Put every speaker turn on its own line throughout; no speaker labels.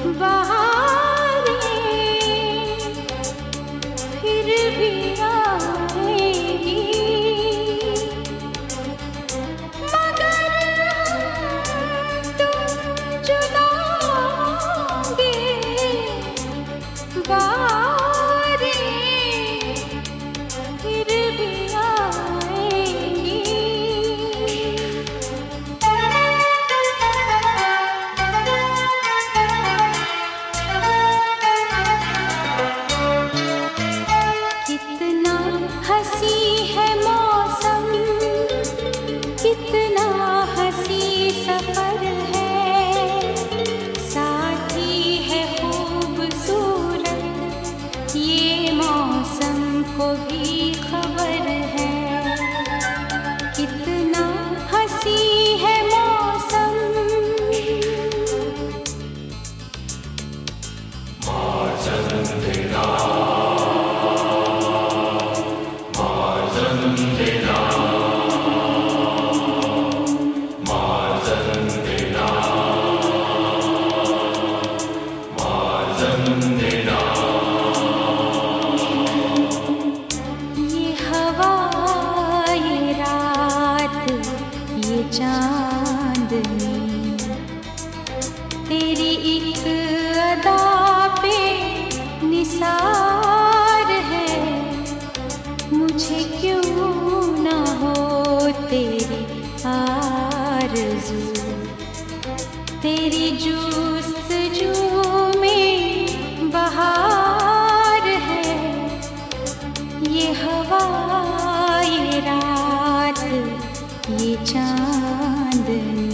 फिर भी आएगी, मगर तुम जुदा होंगे। बारें फिर भी आएगी। कितना हंसी है मौसम, कितना हंसी सफर है, साथी है खूबसूरत, ये मौसम को भी खबर है। कितना हंसी है मौसम, ये हवा, ये रात, ये चांदनी, तेरी एक अदा पे निसार है। मुझे क्यों ना हो तेरी आरज़ू, तेरी जुस्तजू में बहार है। ये हवा, ये रात, ये चांदनी।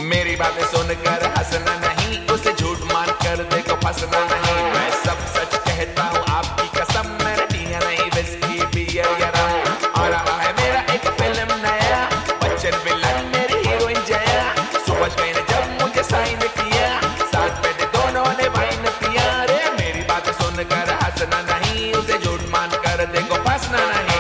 मेरी बातें सुनकर हंसना नहीं, उसे झूठ मान कर देखो फंसना नहीं। मैं सब सच कहता हूँ आपकी कसम, मैंने पिया नहीं विस्की बियर या रम। और आया है मेरा एक फिल्म नया, बच्चन विलन मेरी हीरोइन जया। सुबह गई ने जब मुझे साइन किया, साथ में दोनों ने वाइन पिया। रे मेरी बातें सुनकर हंसना नहीं, उसे झूठ मान कर देखो फंसना नहीं।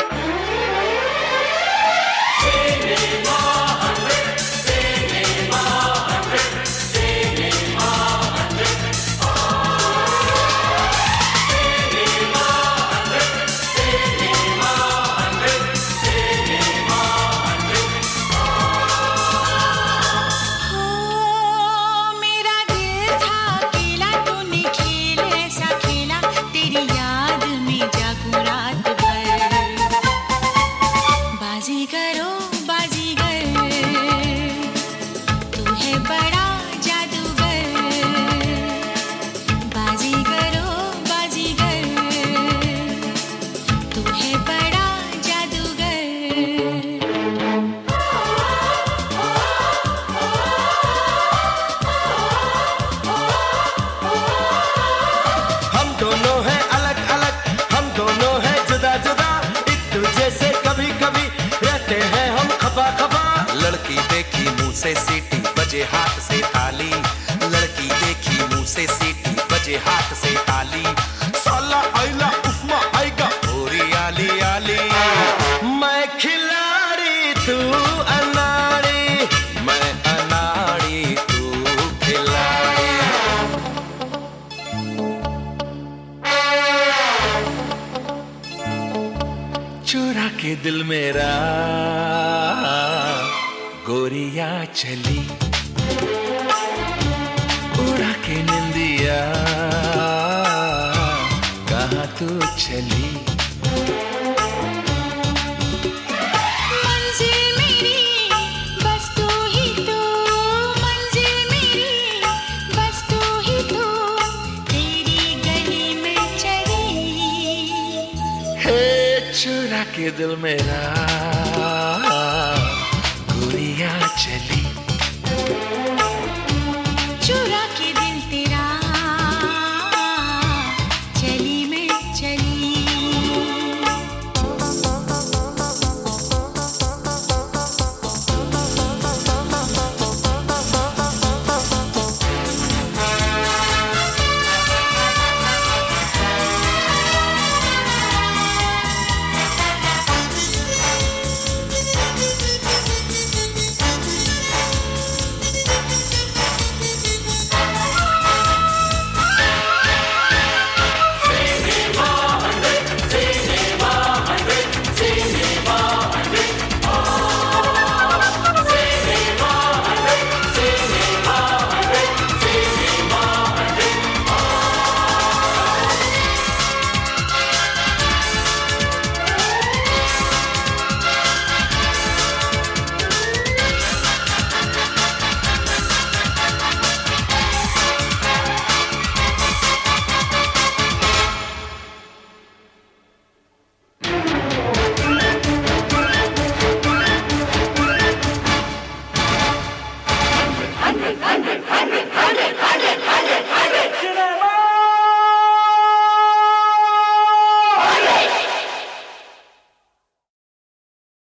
लड़की देखी मुंह से सीटी बजे हाथ से ताली, लड़की देखी मुंह से सीटी बजे हाथ से ताली। साला आइला उफ्मा आएगा पूरी आली आली। मैं खिलाड़ी तू अनाड़ी, मैं अनाड़ी तू खिलाड़ी। चुरा के दिल मेरा गोरिया चली, उड़ा के निंदिया कहाँ तू चली।
मंजिल मेरी बस तू ही तू, मंजिल मेरी बस तू ही तू, तेरी गली में चली।
हे चुरा के दिल मेरा